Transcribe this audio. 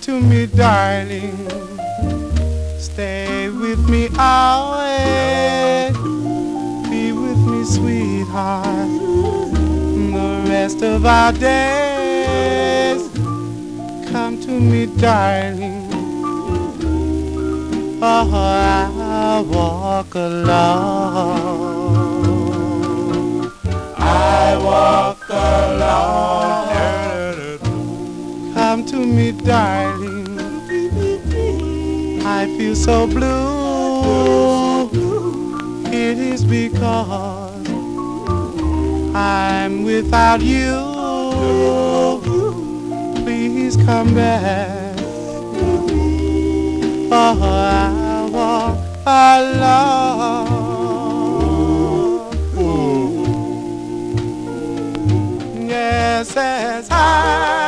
to me, darling. Stay with me always. Be with me, sweetheart. The rest of our days. Come to me, darling. Oh, I'll walk alone. I walk alone. Come to me, darling. I feel so blue. It is because I'm without you. Please come back. Oh, I walk alone. Yes, as I